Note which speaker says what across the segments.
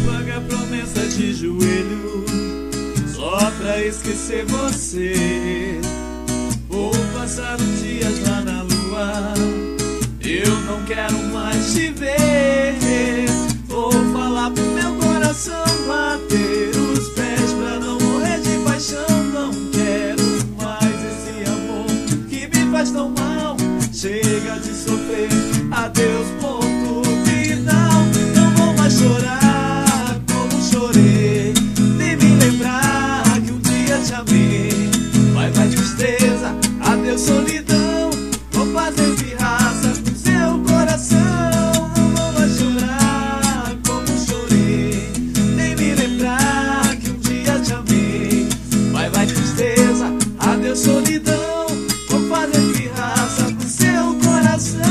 Speaker 1: pagar promessa de joelho só pra esquecer você. Vou passar uns dias lá na lua, eu não quero mais te ver. Vou falar pro meu coração bater os pés pra não morrer de paixão. Não quero mais esse amor que me faz tão mal. Chega de sofrer, adeus, ponto final. Não vou mais chorar como chorei, nem me lembrar que um dia te amei. Vai, vai tristeza, adeus solidão. Vou fazer pirraça com seu coração. Não vou mais chorar como chorei, nem me lembrar que um dia te amei. Vai, vai tristeza, adeus solidão. Vou fazer pirraça com seu coração.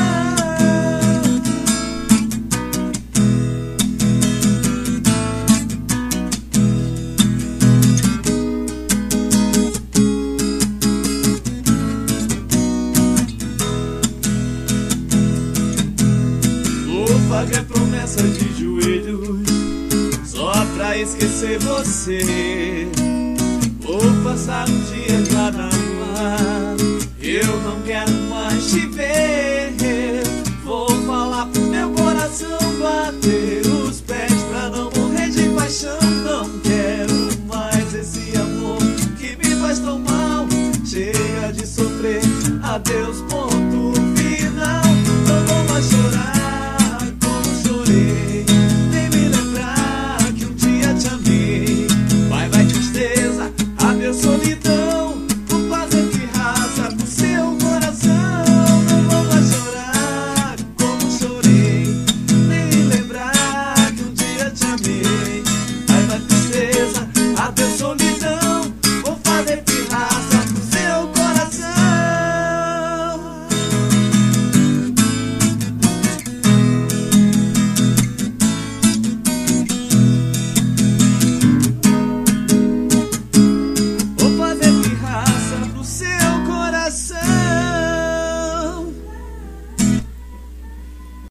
Speaker 1: Vou pagar promessa de joelhos só pra esquecer você. Vou passar um dia lá na lua, eu não quero mais te ver. Vou falar pro meu coração bater os pés pra não morrer de paixão. Não quero mais esse amor que me faz tão mal. Chega de sofrer, adeus.